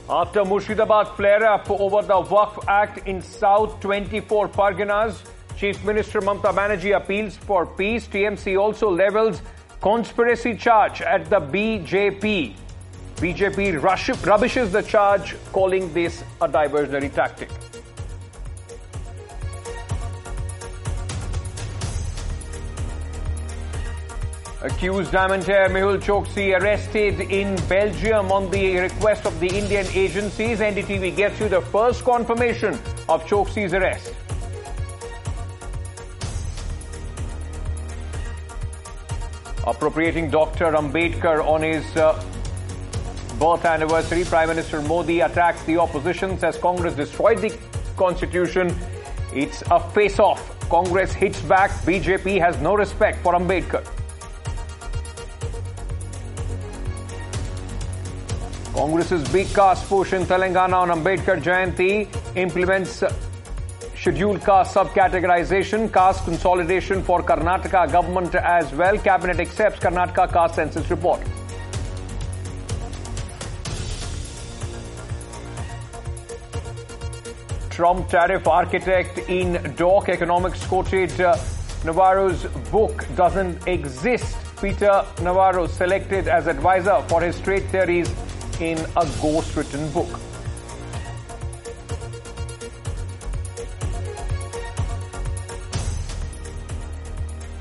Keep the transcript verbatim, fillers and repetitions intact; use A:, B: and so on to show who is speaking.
A: After Murshidabad flare-up over the Waqf Act in South twenty-four Parganas, Chief Minister Mamata Banerjee appeals for peace. T M C also levels conspiracy charge at the B J P. B J P rubbishes the charge, calling this a diversionary tactic. Accused diamond heir Mehul Choksi arrested in Belgium on the request of the Indian agencies. N D T V gets you the first confirmation of Choksi's arrest. Appropriating Doctor Ambedkar on his uh, birth anniversary, Prime Minister Modi attacks the opposition, says Congress destroyed the constitution. It's a face-off. Congress hits back. B J P has no respect for Ambedkar. Congress's big caste push in Telangana on Ambedkar Jayanti implements scheduled caste subcategorization, caste consolidation for Karnataka government as well. Cabinet accepts Karnataka caste census report. Trump tariff architect in D O C Economics quoted uh, Navarro's book doesn't exist. Peter Navarro selected as advisor for his trade theories in a ghost-written book.